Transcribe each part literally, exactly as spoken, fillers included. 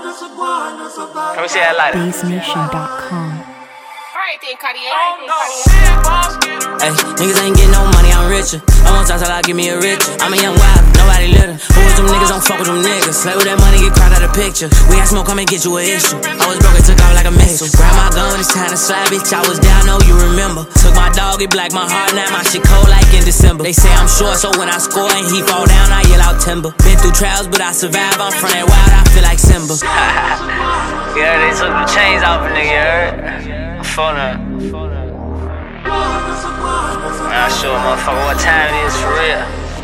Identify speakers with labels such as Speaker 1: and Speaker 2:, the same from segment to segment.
Speaker 1: Let me see that lighter.
Speaker 2: Bass Nation dot com.
Speaker 3: Ay, niggas ain't getting no money, I'm richer. I want talk till I give me a richer. I'm a young wild, nobody litter. Who was them niggas, don't fuck with them niggas. Play with that money, get crowded out of picture. We had smoke, come and get you an issue. I was broke, it took off like a missile. Grab my gun, it's time to slide, bitch. I was down, know you remember. Took my dog, it black, my heart, now my shit cold like in December. They say I'm short, so when I score and he fall down, I yell out timber. Been through trials, but I survived. I'm from that wild, I feel like Simba.
Speaker 1: Yeah, they took the chains off a nigga, you heard? Phone up. I'll show a motherfucker what time it is for real.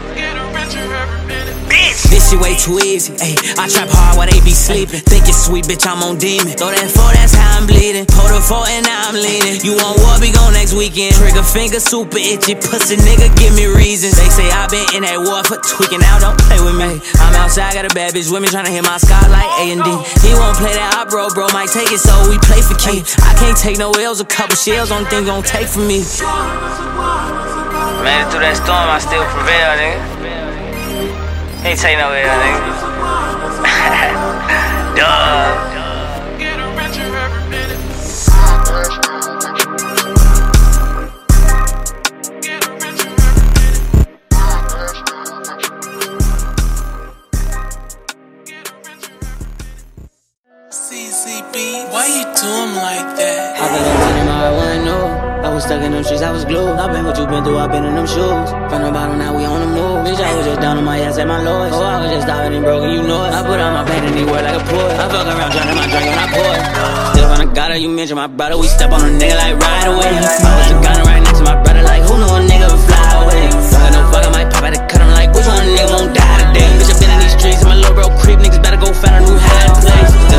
Speaker 1: Bitch!
Speaker 3: This shit way too easy, ayy. I trap hard while they be sleeping. Think it's sweet, bitch, I'm on demon. Throw that four, that's how I'm bleeding. Pull the four and now I'm leaning. You want war, be gone next weekend. Trigger finger super itchy, pussy nigga, give me reasons. They say I been in that war for tweaking out, don't play with me. I'm outside, got a bad bitch with me, tryna hit my sky like A and D. He won't play that op, bro, bro might take it, so we play for keeps. I can't take no L's, a couple shells, only thing gon' take from me.
Speaker 1: Made it through that storm, I still prevail, nigga. Ain't take no L, nigga. Duh.
Speaker 4: C C B, why you do him like that?
Speaker 3: I felt like running my one, no. I was stuck in them streets, I was glued. I been what you been through, I been in them shoes. From the bottom, now we on the move. Bitch, I was just down on my ass at my lowest. Oh, I was just stopping and broken, you know it. I put on my pain and he work like a poet. I fuck around, drowning my drink when I pour it. Still when I got her, you mentioned my brother. We step on a nigga like right away. I was a gunner right next to my brother, like who knew a nigga would fly away. Fuckin' no fuck, I might pop out the cut, I'm like, which one nigga won't die?